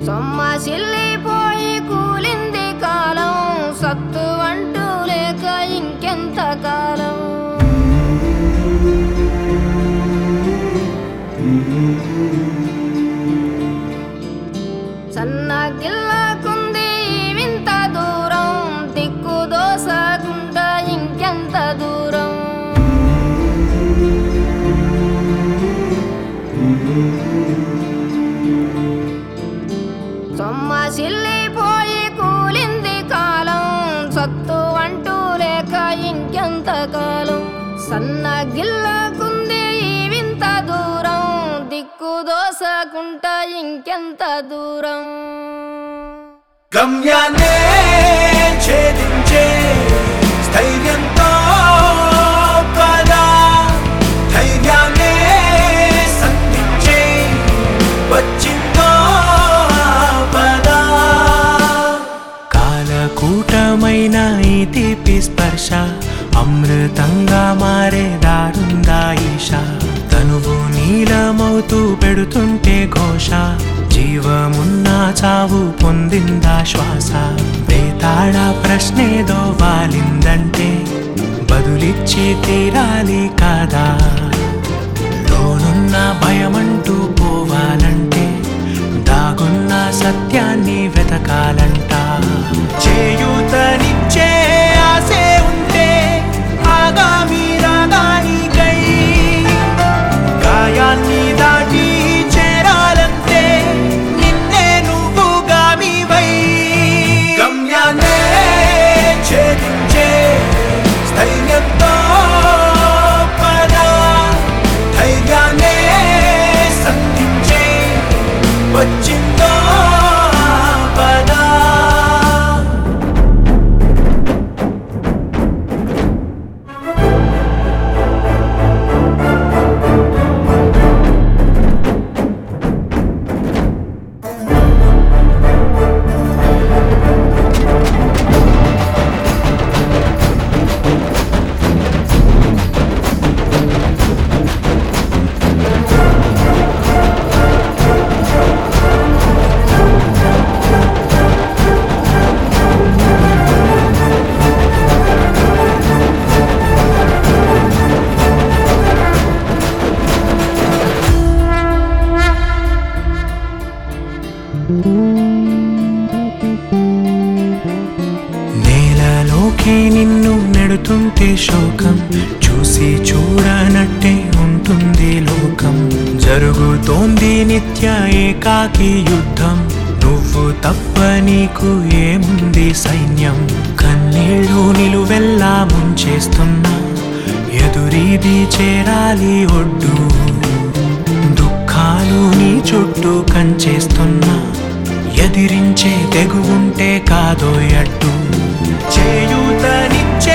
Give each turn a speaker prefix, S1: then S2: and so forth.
S1: సొమ్మసిల్లిపోయి కూలింది కాలం, సత్తు అంటూ లేక ఇంకెంత కాలం. సన్నగిల్లకుంది వింత దూరం, దిక్కు దోసకుండా ఇంకెంత దూరం. సొమ్మసిల్లిపోయి కూలింది కాలం, సత్తు అంటూ లేక ఇంకెంత కాలం. సన్నగిల్లకుంది వింత దూరం, దిక్కు దోసకుంట ఇంకెంత దూరం.
S2: గమ్యాన్నే ఛేదించే స్థైర్యంతో పదా, ధైర్యాన్నే సంధించే వచ్చిందో పదా. కాలకూటమైన ఈ తీపి స్పర్శ అమృతంగా మారే దారుందా ఈశా. తనువు నీలమవుతూ పెడుతుంటే ఘోష, జీవమున్నా చావు పొందిందా శ్వాస. బేతాళ ప్రశ్నేదో వాలిందంటే బదులిచ్చి తీరాలి కాదా. లోనున్న భయమంటూ పోవాలంటే దాగున్న సత్యాన్ని వెతకాలంట. చేయూతనిచ్చే ఆసే ఉంటే ఆగామి రాగానికై, గాయాన్ని దాటి చేరాలంటే నిన్నే నువ్వు గామివై. గమ్యాన్నే ఛేదించే స్థైర్యంతో పదా, ధైర్యాన్నే సంధించే వచ్చిందో పదా. నేలలోకి నిన్ను నెడుతుంటే శోకం, చూసి చూడనట్టే ఉంటుంది లోకం. జరుగుతోంది నిత్య ఏకాకి యుద్ధం, నువ్వు తప్ప నీకు ఏముంది సైన్యం. కన్నీళ్ళు నిలువెల్లా ముంచేస్తున్నా, ఎదురీది చేరాలి ఒడ్డు. దుఃఖాలు నీ చుట్టూ కంచేస్తున్నా, ఎదిరించే తెగువుంటే కాదోయట్టు. చేయూతనిచ్చే